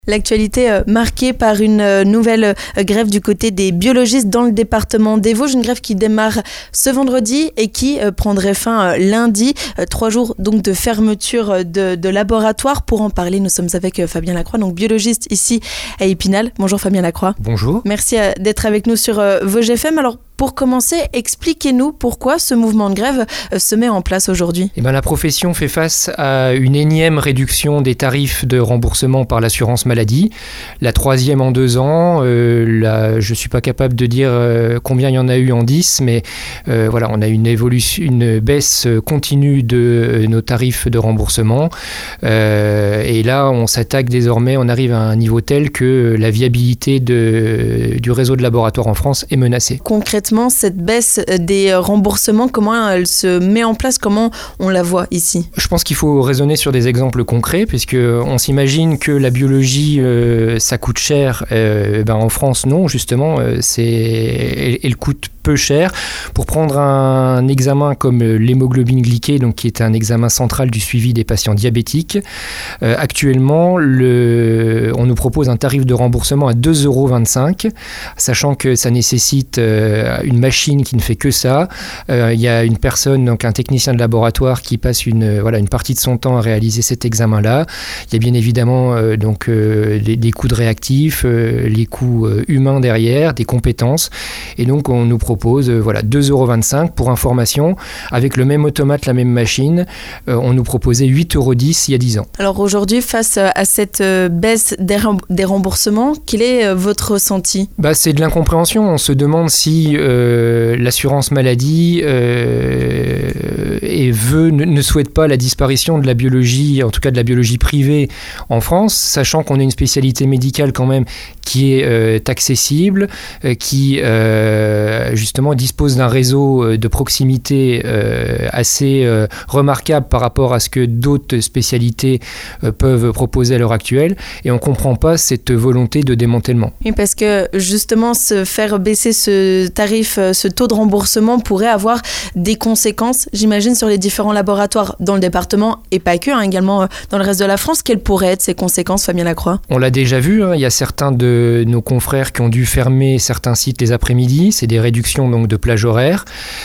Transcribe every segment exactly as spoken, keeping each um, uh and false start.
L'actualité euh, marquée par une euh, nouvelle euh, grève du côté des biologistes dans le département des Vosges, une grève qui démarre ce vendredi et qui euh, prendrait fin euh, lundi. Euh, trois jours donc de fermeture euh, de, de laboratoire. Pour en parler, nous sommes avec euh, Fabien Lacroix, donc biologiste ici à Épinal. Bonjour Fabien Lacroix. Bonjour. Merci euh, d'être avec nous sur euh, Vosges F M. Alors pour commencer, expliquez-nous pourquoi ce mouvement de grève euh, se met en place aujourd'hui. Eh ben, la profession fait face à une énième réduction des tarifs de remboursement par l'assurance maladie. La troisième en deux ans. Euh, la, je ne suis pas capable de dire euh, combien il y en a eu en dix, mais euh, voilà, on a une évolution, une baisse continue de euh, nos tarifs de remboursement. Euh, et là, on s'attaque désormais, on arrive à un niveau tel que la viabilité de, du réseau de laboratoires en France est menacée. Concrètement, cette baisse des remboursements, comment elle se met en place, comment on la voit ici? Je pense qu'il faut raisonner sur des exemples concrets, puisqu'on s'imagine que la biologie, euh, ça coûte cher. Euh, ben en France, non, justement, euh, c'est, elle, elle coûte peu cher. Pour prendre un examen comme l'hémoglobine glyquée, donc qui est un examen central du suivi des patients diabétiques, euh, actuellement, le, on nous propose un tarif de remboursement à deux euros vingt-cinq, sachant que ça nécessite euh, une machine qui ne fait que ça. Euh, il y a une personne, donc un technicien de laboratoire, qui passe une, voilà, une partie de son temps à réaliser cet examen-là. Il y a bien évidemment euh, donc, euh, les, les coûts de réactifs, euh, les coûts euh, humains derrière, des compétences. Et donc, on nous propose propose euh, voilà, deux euros vingt-cinq. Pour information, avec le même automate, la même machine, euh, on nous proposait huit euros dix il y a dix ans. Alors aujourd'hui, face à cette euh, baisse des, rem- des remboursements, quel est euh, votre ressenti? Bah, c'est de l'incompréhension. On se demande si euh, l'assurance maladie euh, et veut, ne, ne souhaite pas la disparition de la biologie, en tout cas de la biologie privée en France, sachant qu'on a une spécialité médicale quand même qui est euh, accessible, euh, qui euh, justement dispose d'un réseau de proximité euh, assez euh, remarquable par rapport à ce que d'autres spécialités euh, peuvent proposer à l'heure actuelle, et on ne comprend pas cette volonté de démantèlement. Oui, parce que justement, se faire baisser ce tarif, ce taux de remboursement pourrait avoir des conséquences, j'imagine, sur les différents laboratoires dans le département, et pas que, hein, également dans le reste de la France. Quelles pourraient être ces conséquences, Fabien Lacroix? On l'a déjà vu, hein, il y a certains de nos confrères qui ont dû fermer certains sites les après-midi, c'est des réductions donc de plage horaire.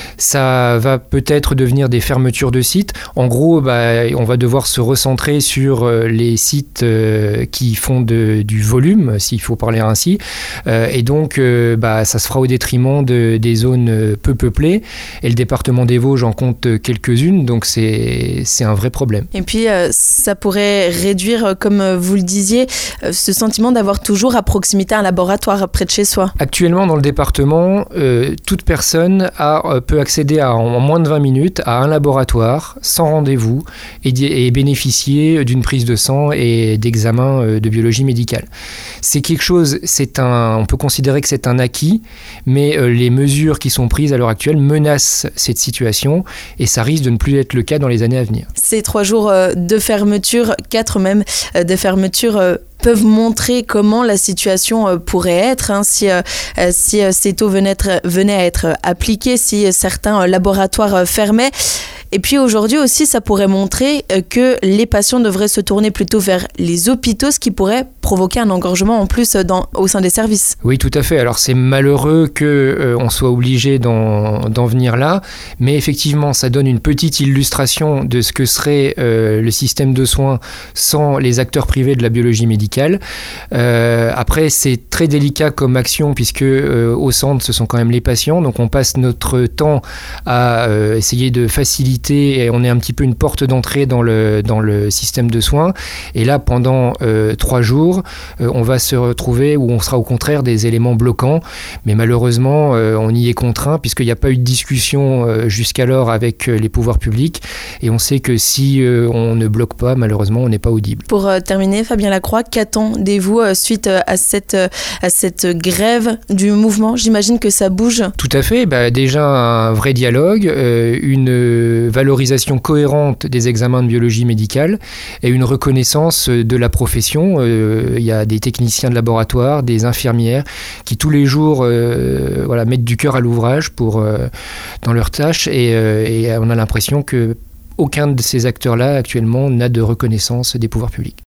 Ça va peut-être devenir des fermetures de sites. En gros, bah, on va devoir se recentrer sur les sites euh, qui font de, du volume, s'il faut parler ainsi. Euh, et donc, euh, bah, ça se fera au détriment de, des zones peu peuplées. Et le département des Vosges en compte quelques-unes, donc c'est, c'est un vrai problème. Et puis, euh, ça pourrait réduire, comme vous le disiez, euh, ce sentiment d'avoir toujours à proximité un laboratoire près de chez soi. Actuellement, dans le département, euh, toute personne a, euh, peut accéder à, en moins de vingt minutes à un laboratoire sans rendez-vous et, et bénéficier d'une prise de sang et d'examen euh, de biologie médicale. C'est quelque chose, c'est un, on peut considérer que c'est un acquis, mais euh, les mesures qui sont prises à l'heure actuelle menacent cette situation et ça risque de ne plus être le cas dans les années à venir. Ces trois jours euh, de fermeture, quatre même euh, de fermeture, euh, peuvent montrer comment la situation euh, pourrait être hein, si, euh, si euh, ces taux venaient, être, venaient à être appliqués, si euh, certains euh, laboratoires euh, fermaient. Et puis aujourd'hui aussi, ça pourrait montrer euh, que les patients devraient se tourner plutôt vers les hôpitaux, ce qui pourrait provoquer un engorgement en plus dans, au sein des services. Oui, tout à fait. Alors c'est malheureux qu'on euh, soit obligé d'en, d'en venir là, mais effectivement, ça donne une petite illustration de ce que serait euh, le système de soins sans les acteurs privés de la biologie médicale. Euh, après, c'est très délicat comme action puisque euh, au centre, ce sont quand même les patients, donc on passe notre temps à euh, essayer de faciliter et on est un petit peu une porte d'entrée dans le, dans le système de soins. Et là, pendant euh, trois jours, euh, on va se retrouver où on sera au contraire des éléments bloquants. Mais malheureusement, euh, on y est contraint puisqu'il n'y a pas eu de discussion euh, jusqu'alors avec euh, les pouvoirs publics. Et on sait que si euh, on ne bloque pas, malheureusement, on n'est pas audible. Pour euh, terminer, Fabien Lacroix, qu'attendez-vous euh, suite euh, à, cette, euh, à cette grève du mouvement? J'imagine que ça bouge. Tout à fait. Bah, déjà, un vrai dialogue, euh, une valorisation cohérente des examens de biologie médicale et une reconnaissance de la profession. Euh, il y a des techniciens de laboratoire, des infirmières qui tous les jours euh, voilà, mettent du cœur à l'ouvrage pour, euh, dans leurs tâches et, euh, et on a l'impression que aucun de ces acteurs-là actuellement n'a de reconnaissance des pouvoirs publics.